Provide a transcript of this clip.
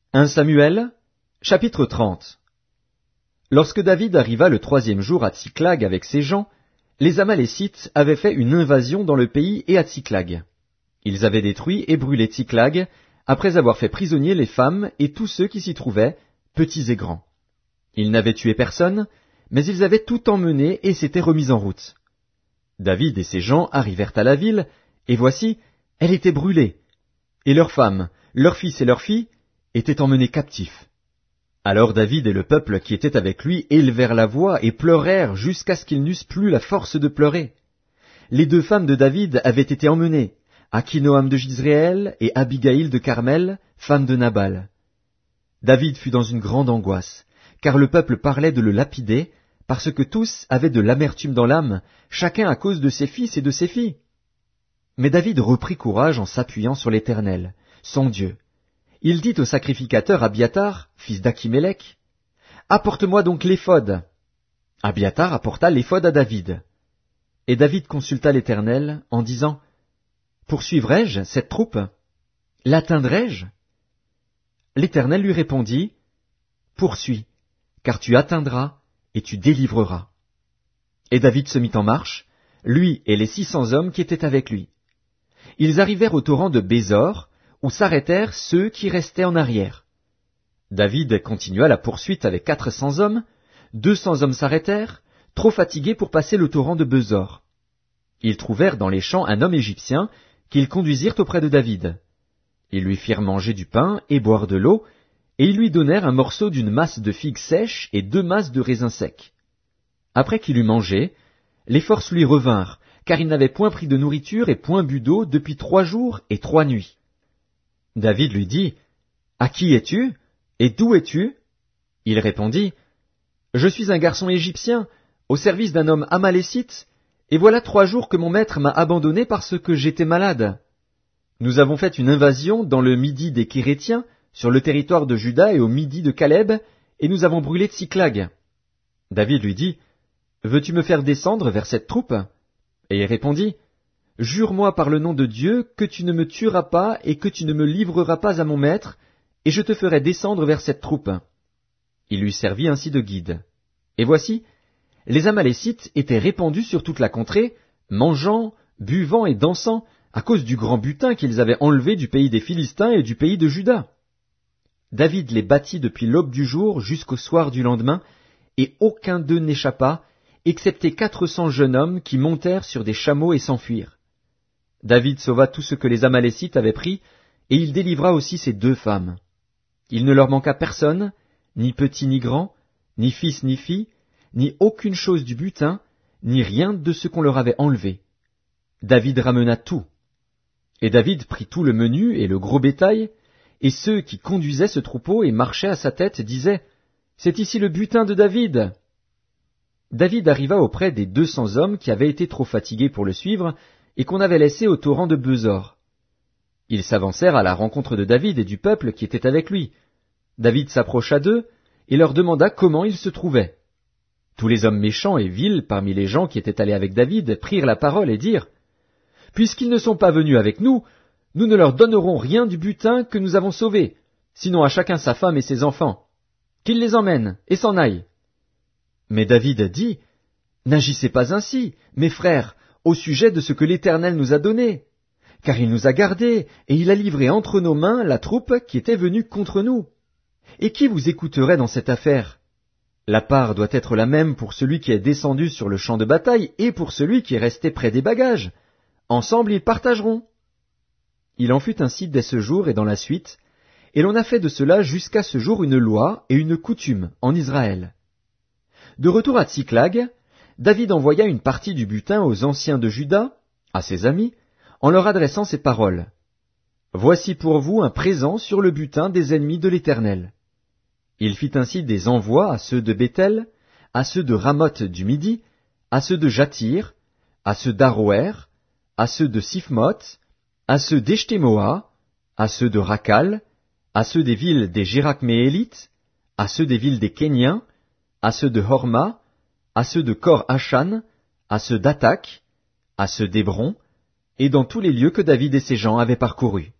1 Samuel, chapitre 30. Lorsque David arriva le 3e jour à Tsiklag avec ses gens, les Amalécites avaient fait une invasion dans le pays et à Tsiklag. Ils avaient détruit et brûlé Tsiklag, après avoir fait prisonniers les femmes et tous ceux qui s'y trouvaient, petits et grands. Ils n'avaient tué personne, mais ils avaient tout emmené et s'étaient remis en route. David et ses gens arrivèrent à la ville, et voici, elle était brûlée, et leurs femmes, leurs fils et leurs filles étaient emmenés captifs. Alors David et le peuple qui était avec lui élevèrent la voix et pleurèrent jusqu'à ce qu'ils n'eussent plus la force de pleurer. Les 2 femmes de David avaient été emmenées, Akinoam de Jizréel et Abigaïl de Carmel, femme de Nabal. David fut dans une grande angoisse, car le peuple parlait de le lapider, parce que tous avaient de l'amertume dans l'âme, chacun à cause de ses fils et de ses filles. Mais David reprit courage en s'appuyant sur l'Éternel, son Dieu. Il dit au sacrificateur Abiathar, fils d'Achimélec, « Apporte-moi donc l'éphod. » Abiathar apporta l'éphod à David. Et David consulta l'Éternel en disant, « Poursuivrai-je cette troupe? L'atteindrai-je » L'Éternel lui répondit, « Poursuis, car tu atteindras et tu délivreras. » Et David se mit en marche, lui et les 600 hommes qui étaient avec lui. Ils arrivèrent au torrent de Bézor, où s'arrêtèrent ceux qui restaient en arrière. David continua la poursuite avec 400 hommes, 200 hommes s'arrêtèrent, trop fatigués pour passer le torrent de Bézor. Ils trouvèrent dans les champs un homme égyptien qu'ils conduisirent auprès de David. Ils lui firent manger du pain et boire de l'eau, et ils lui donnèrent un morceau d'une masse de figues sèches et 2 masses de raisins secs. Après qu'il eut mangé, les forces lui revinrent, car il n'avait point pris de nourriture et point bu d'eau depuis 3 jours et 3 nuits. David lui dit, « À qui es-tu? Et d'où es-tu? » Il répondit, « Je suis un garçon égyptien, au service d'un homme amalécite, et voilà 3 jours que mon maître m'a abandonné parce que j'étais malade. Nous avons fait une invasion dans le midi des Kérétiens, sur le territoire de Juda et au midi de Caleb, et nous avons brûlé Tsiklag. » David lui dit, « Veux-tu me faire descendre vers cette troupe? » Et il répondit, « Jure-moi par le nom de Dieu que tu ne me tueras pas et que tu ne me livreras pas à mon maître, et je te ferai descendre vers cette troupe. » Il lui servit ainsi de guide. Et voici, les Amalécites étaient répandus sur toute la contrée, mangeant, buvant et dansant, à cause du grand butin qu'ils avaient enlevé du pays des Philistins et du pays de Juda. David les battit depuis l'aube du jour jusqu'au soir du lendemain, et aucun d'eux n'échappa, excepté 400 jeunes hommes qui montèrent sur des chameaux et s'enfuirent. David sauva tout ce que les Amalécites avaient pris, et il délivra aussi ses 2 femmes. Il ne leur manqua personne, ni petit ni grand, ni fils ni fille, ni aucune chose du butin, ni rien de ce qu'on leur avait enlevé. David ramena tout. Et David prit tout le menu et le gros bétail, et ceux qui conduisaient ce troupeau et marchaient à sa tête disaient, « C'est ici le butin de David !» David arriva auprès des 200 hommes qui avaient été trop fatigués pour le suivre, et qu'on avait laissés au torrent de Bézor. Ils s'avancèrent à la rencontre de David et du peuple qui était avec lui. David s'approcha d'eux, et leur demanda comment ils se trouvaient. Tous les hommes méchants et vils parmi les gens qui étaient allés avec David prirent la parole et dirent, « Puisqu'ils ne sont pas venus avec nous, nous ne leur donnerons rien du butin que nous avons sauvé, sinon à chacun sa femme et ses enfants. Qu'ils les emmènent et s'en aillent. » Mais David dit, « N'agissez pas ainsi, mes frères, au sujet de ce que l'Éternel nous a donné, car il nous a gardés, et il a livré entre nos mains la troupe qui était venue contre nous. Et qui vous écouterait dans cette affaire? La part doit être la même pour celui qui est descendu sur le champ de bataille et pour celui qui est resté près des bagages. Ensemble ils partageront. » Il en fut ainsi dès ce jour et dans la suite, et l'on a fait de cela jusqu'à ce jour une loi et une coutume en Israël. De retour à Tsiklag, David envoya une partie du butin aux anciens de Juda, à ses amis, en leur adressant ces paroles. « Voici pour vous un présent sur le butin des ennemis de l'Éternel. » Il fit ainsi des envois à ceux de Béthel, à ceux de Ramoth du Midi, à ceux de Jatir, à ceux d'Aroer, à ceux de Siphmoth, à ceux d'Eshtemoa, à ceux de Rakal, à ceux des villes des Jérakméélites, à ceux des villes des Kéniens, à ceux de Horma, à ceux de Kor-Achan, à ceux d'Atak, à ceux d'Hébron, et dans tous les lieux que David et ses gens avaient parcourus.